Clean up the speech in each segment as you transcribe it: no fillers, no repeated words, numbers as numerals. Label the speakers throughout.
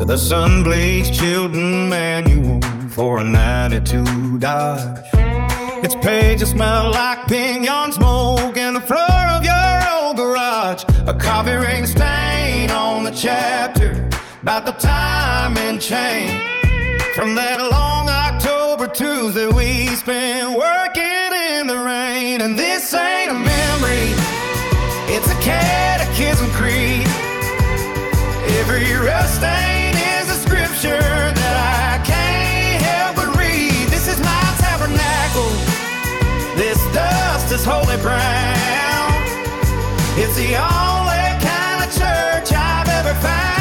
Speaker 1: The Sunblaze Chilton Manual for a 92 Dodge. Its pages smell like pinion smoke in the floor of your old garage. A coffee ring stain on the chapter about the time and chain. From that long October Tuesday we spent working in the rain. And this ain't a memory, it's a catechism creed. Every rust stain is a scripture that I can't help but read. This is my tabernacle, this dust is holy ground. It's the only kind of church I've ever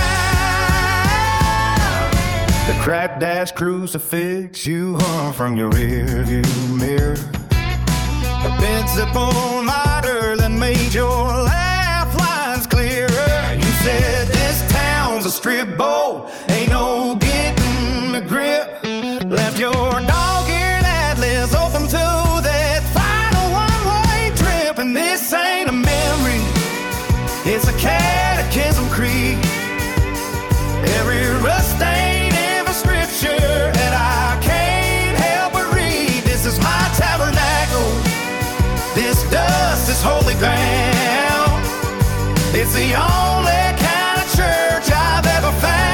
Speaker 1: found. The cracked ash crucifix you hung from your rearview mirror, a bent zippo miter that made your laugh lines clearer. You said this town's a strip bowl, ain't no getting a grip. Left your dog-eared atlas open to that final one-way trip. And this ain't a memory, it's a catechism creed. Every rust stain, every scripture that I can't help but read. This is my tabernacle, this dust is holy ground. It's the only kind of church I've ever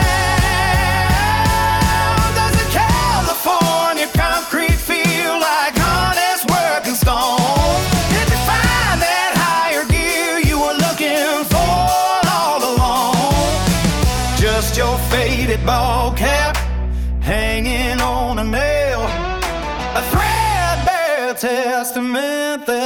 Speaker 1: found. Doesn't California concrete feel like honest working stone? Did you find that higher gear you were looking for all along? Just your faded ball cap hanging on a nail, a threadbare testament that